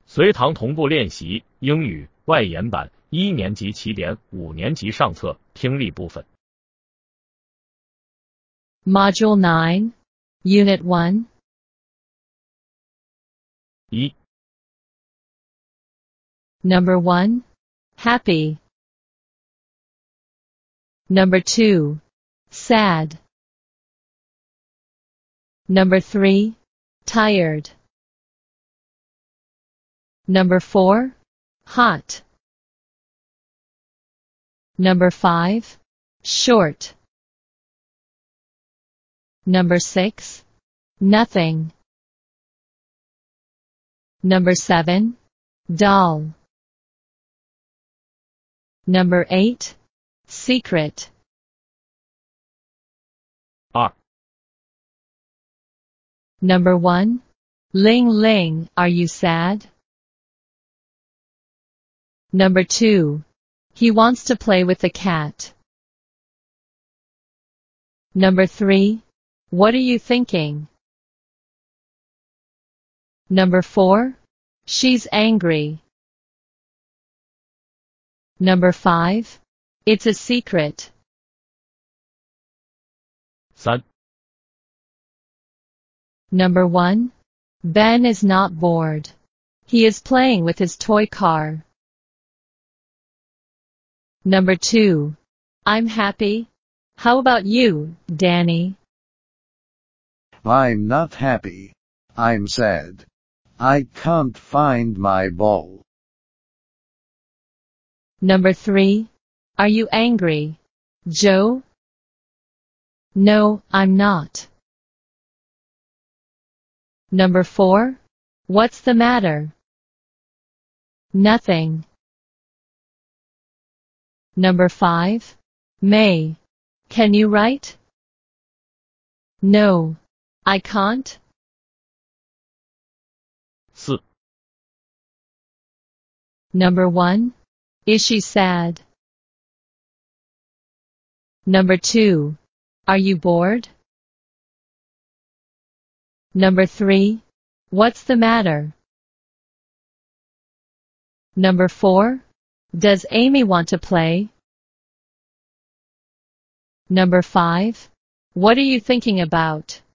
随堂同步练习英语外研版1年级起点5年级上册听力部分。 Module 9, Unit 1. 1. Number 1. Happy. Number 2. Sad. Number 3. Tired. Number 4. Hot. Number 5. Short. Number 6. Nothing. Number 7. Dull. Number 8. Secret. 2. Number 1. Ling Ling, are you sad? Number 2. He wants to play with the cat. Number 3. What are you thinking? Number 4. She's angry. Number 5. It's a secret. 3. Number 1. Ben is not bored. He is playing with his toy car. Number 2. I'm happy. How about you, Danny? I'm not happy. I'm sad. I can't find my ball. Number 3. Are you angry, Joe? No, I'm not. Number 4. What's the matter? Nothing. Number 5. May. Can you write? No, I can't. 4. Number 1. Is she sad? Number 2. Are you bored? Number 3. What's the matter? Number 4. Does Amy want to play? Number 5. What are you thinking about?